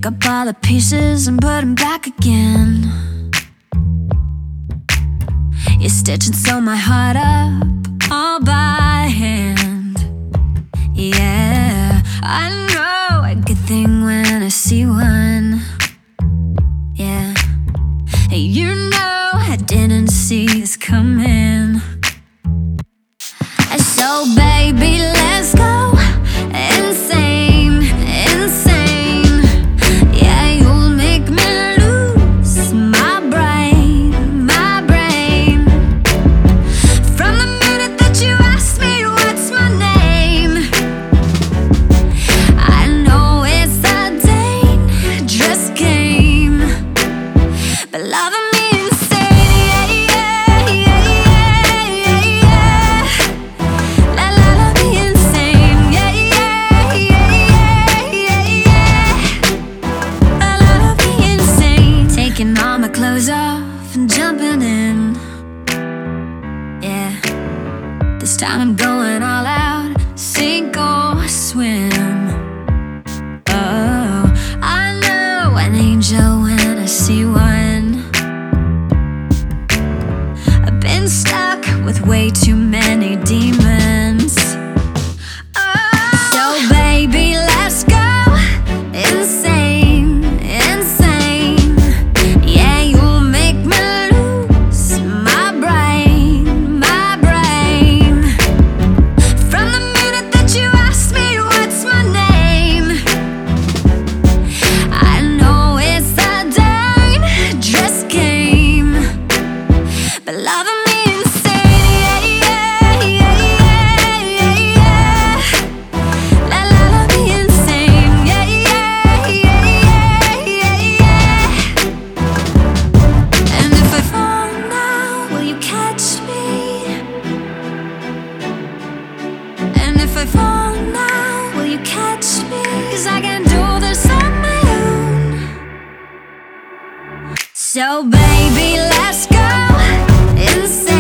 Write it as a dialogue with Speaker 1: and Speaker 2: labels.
Speaker 1: Pick up all the pieces and put them back again. You stitch and sew my heart up all by hand. Yeah, I know a good thing when I see one. Yeah, you know I didn't see this coming. So baby, let's go insane, insane. Yeah, you'll make me lose my brain, my brain. From the minute that you asked me what's my name, I know it's a dangerous game, but loving me insane, yeah, yeah, yeah, yeah, yeah. La la la, me insane, yeah, yeah, yeah, yeah, yeah. La la la, me insane. Taking all my clothes off and jumping in. Yeah, this time I'm going all out, sink or swim. Oh, I know an angel when I see one. I've been stuck with way too many demons. Oh, so baby, let's go insane, insane. Yeah, you'll make me lose my brain, my brain. From the minute that you asked me what's my name, I know it's a dangerous game, but loving me insane, yeah, yeah, yeah, yeah, yeah, yeah. La la la, me insane, yeah, yeah, yeah, yeah, yeah, yeah. And if I fall now, will you catch me? And if I fall now, will you catch me? 'Cause I can do this on my own. So baby, let's go insane.